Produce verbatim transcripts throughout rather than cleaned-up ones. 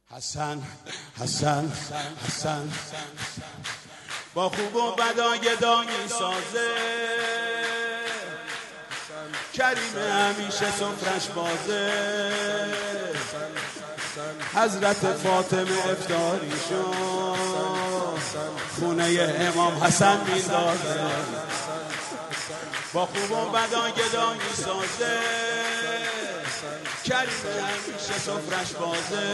حسن حسن حسن با خوب و بدا گدایی سازه، کریم همیشه سفرش بازه، حضرت فاطمه افطاری شد، خونه امام حسن میندازه. با خوب و بدا گدایی سازه، کریم همیشه سفرش بازه،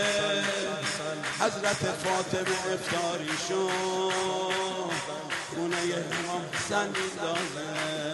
حضرت فاطمه افطاری شد، خونه امام حسن میندازه.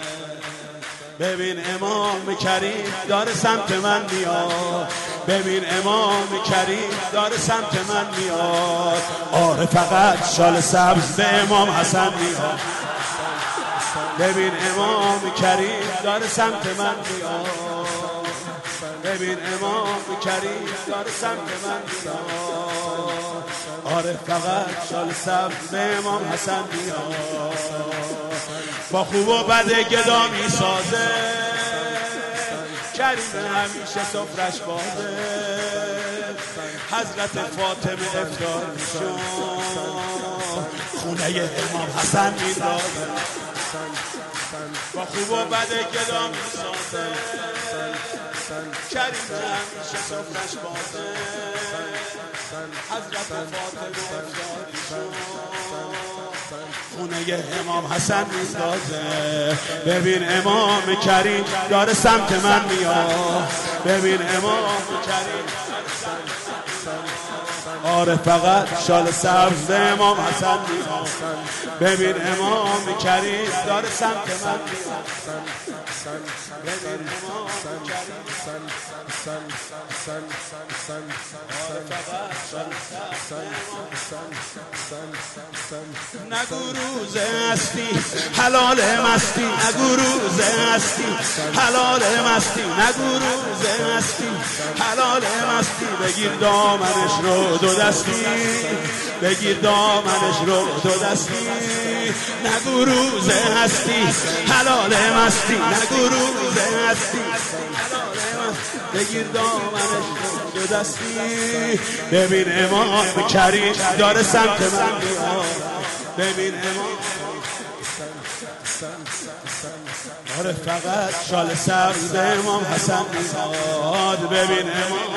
ببین امام کریم داره سمت من میاد، ببین امام کریم داره سمت من میاد. آره فقط شال سبز به امام حسن میاد. ببین امام کریم داره سمت من میاد، ببین امام کریم داره سمت من میاد. آره فقط شال سبز به امام حسن میاد. با خوب و بد گدا میسازه، کریم همیشه سفرش بازه، حضرت فاطمه افطار شد، خونه امام حسن میندازه. با خوب و بد گدا میسازه، کریم همیشه سفرش بازه، حضرت فاطمه افطار شد، خونه امام حسن میندازه. ببین امام کریم داره سمت من میاد، ببین امام کریم. آره فقط شال سبز به امام حسن میاد، ببین امام کریم داره سمت من میاد، ببین امام کریم. آره فقط شال سبز به امام حسن. نگو روزه هستی حلال مستی، نگو روزه هستی حلال مستی، نگو روزه هستی حلال مستی. بگیر دامنش رو دو دستی، بگیر دامنش رو دو دستی. نگو روزه هستی حلال مستی، نگو روزه هستی حلال مستی. بگیر دامنش رو دو دستی. ببین امام کریم داره سمت من میاد، ببین امام. آره فقط شال سبز به امام حسن میاد، ببین امام.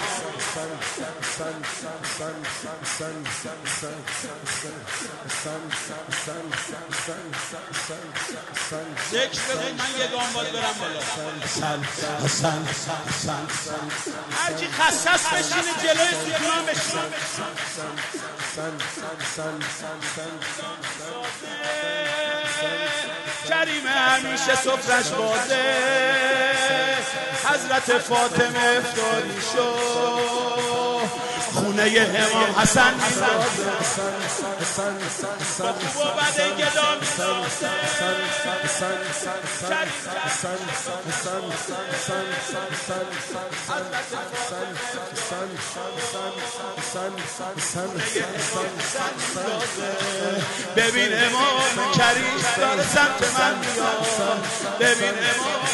ذکر بگو من یه گام باید برم بالا. حسن حسن حسن هرچی خصص بشینه جلوی ستونان بشینه. کریم همیشه سفرش بازه، حضرت فاطمه افطاری شد، خونه امام حسن میندازه. با خوب و بد گدا میسازه، ببین امام کریم داره سمت من میاد، ببین امام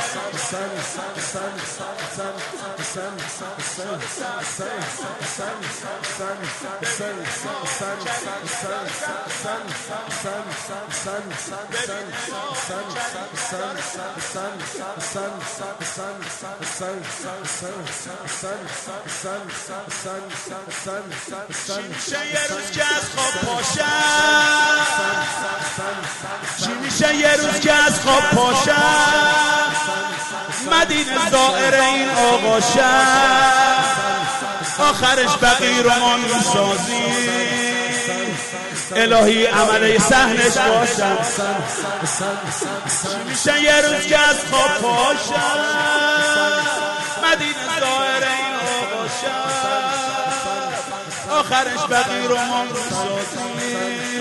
میشه یه روز که از خواب پاشم، چی میشه یه روز که از خواب پاشم، مدینه زائر این آقا شم، آخرش بقی رو ما میسازی، الهی عمله سهنش باشم. چی میشه یه روز که از خواب پاشم، مدینه زائر این آقا شم، آخرش بقی رو ما میسازی،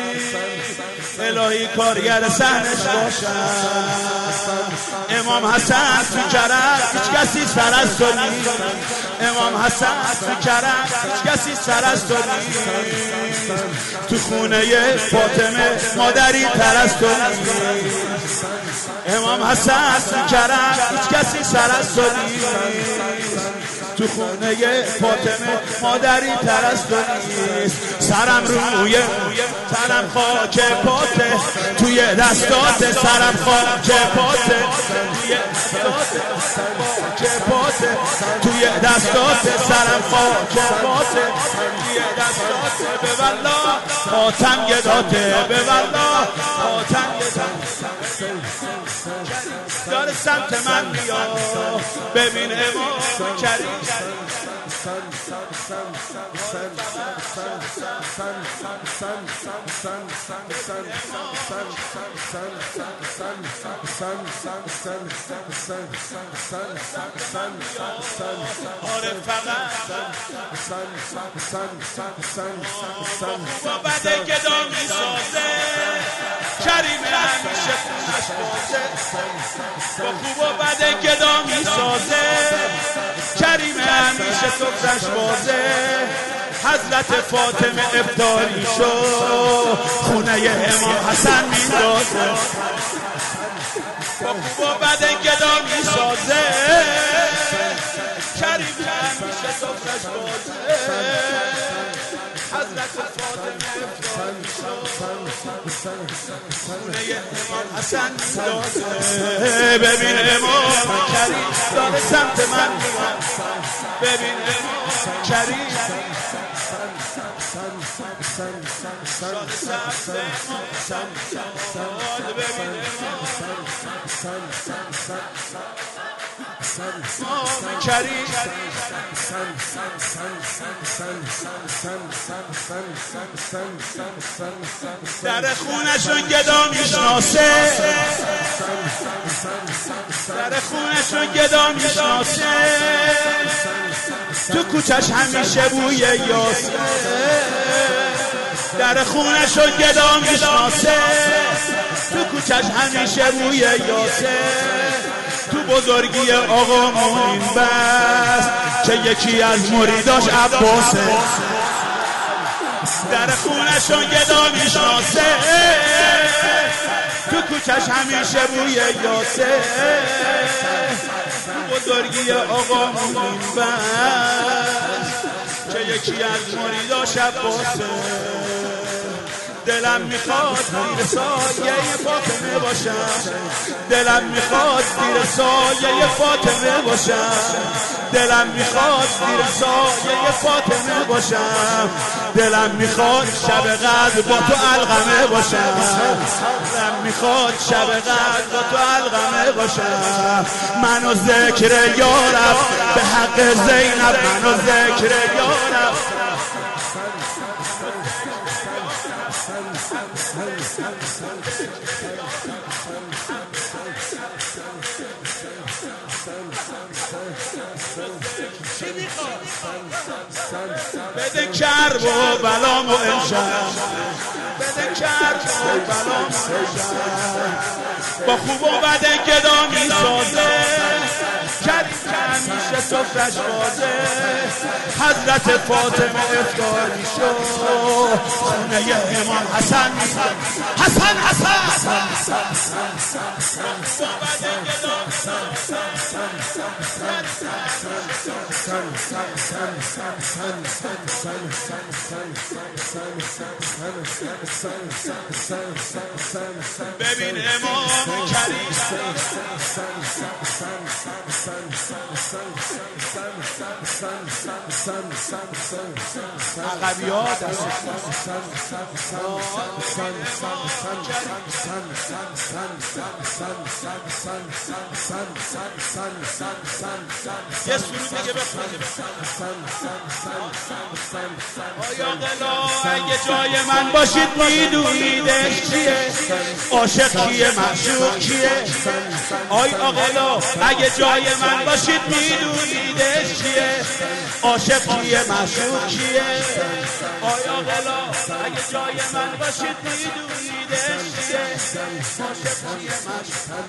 الهی کارگر سهنش باشم. امام حسن تو کرم هیچ کسی سر از تو نیست، امام حسن تو کرم هیچ کسی سر از تو نیست، تو خونه فاطمه مادری تر از تو نیست. امام حسن تو کرم هیچ کسی سر از تو نیست، تو خونه فاطمه مادری تر از تو نیست. سرم روی سرم خاک پاته، توی دستات سرم خاک پاته، توی دستات خاک پاته، توی دستات سرم خاک پاته، توی دستات به والله خاتم گداته، به والله خاتم گداته. داره سمت من میاد ببین امام کریم. آره فقط با بده گدا میسازه کریم همیشه خونش بازه، با خوب و بده گدا میسازه کریم همیشه سفرش بازه. حضرت فاطمه افطاری شو خونه امام حسن میندازه، با خوب و بده گدا میسازه کریم همیشه سفرش بازه. حضرت فاطمه افطاری شو خونه امام حسن میندازه. ببین امام کریم داره سمت من میاد، ببین امام کریم شاد سمت امام حسن میاد، ببین امام کریم در خونشون گدا میشناسه، در خونشون گدا میشناسه، تو کوچش همیشه بوی یاسه. در خونشون گدا میشناسه، تو کوچش همیشه بوی یاسه. تو بزرگی آقا معین بس که یکی از مریداش عباسه. در خونشون گدا میشناسه، تو کوچش همیشه بوی یاسه. تو بزرگی آقا معین بس که یکی از مریداش عباسه. دلم میخواد زیر سایه فاطمه باشم، دلم میخواد زیر سایه فاطمه باشم، دلم میخواد زیر سایه فاطمه باشم، دلم میخواد شب قدر با تو القمه باشم، دلم میخواد شب قدر با تو القمه باشم. منو ذکر یارب به حق زینب، منو ذکر یارب بده کرب و بلام و امشب، بده کرب و بلام و امشب. با خوب و بده گدا میسازه کریم همیشه سفرش بازه. حضرت فاطمه افطاری شو خونه امام حسن میاد، حسن حسن ببین امام کریم عقبی ها دست یه سرود دیگه بخونیم. آیا قلا اگه جای من باشید میدونیدش چیه، عاشق کیه معشوق کیه. آی آقلا اگه جای من باشید میدونیدش چیه، عاشق کیه معشوق کیه. آی آقلا اگه جای من باشید میدونیدش چیه، عاشق کیه معشوق.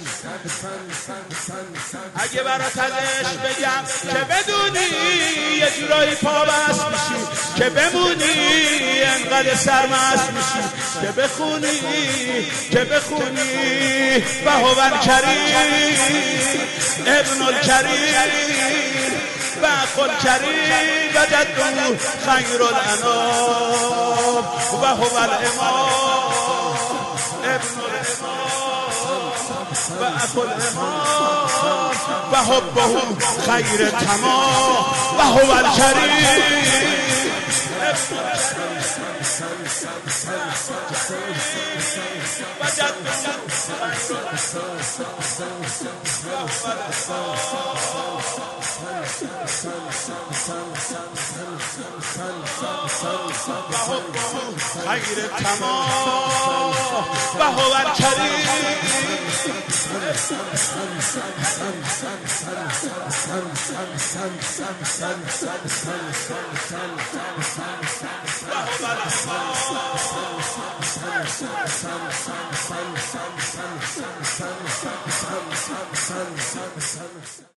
اگه برات ازش بگم که بدونی یه جورایی پا بست میشی، که بمونی انقدر سرمست میشی، که بخونی که بخونی بهوان کریم ابن الکریم و الكريم و جده خیر الانام و هو الامام ابن الامام و اخو الامام و حبه خیر تمام و هو الكريم و جده خیر تمام و هو الکریم و هو